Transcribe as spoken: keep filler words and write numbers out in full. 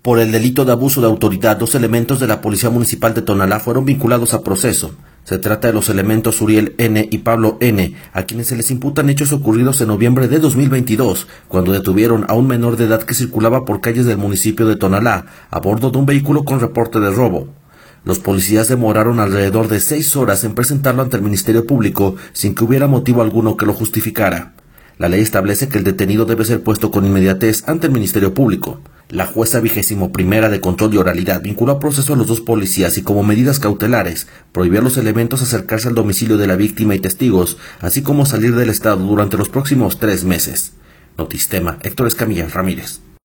Por el delito de abuso de autoridad, dos elementos de la Policía Municipal de Tonalá fueron vinculados a proceso. Se trata de los elementos Uriel N. y Pablo N., a quienes se les imputan hechos ocurridos en noviembre de dos mil veintidós, cuando detuvieron a un menor de edad que circulaba por calles del municipio de Tonalá, a bordo de un vehículo con reporte de robo. Los policías demoraron alrededor de seis horas en presentarlo ante el Ministerio Público sin que hubiera motivo alguno que lo justificara. La ley establece que el detenido debe ser puesto con inmediatez ante el Ministerio Público. La jueza vigésimo primera de control y oralidad vinculó a proceso a los dos policías y como medidas cautelares prohibió a los elementos acercarse al domicilio de la víctima y testigos, así como salir del estado durante los próximos tres meses. Notistema, Héctor Escamilla Ramírez.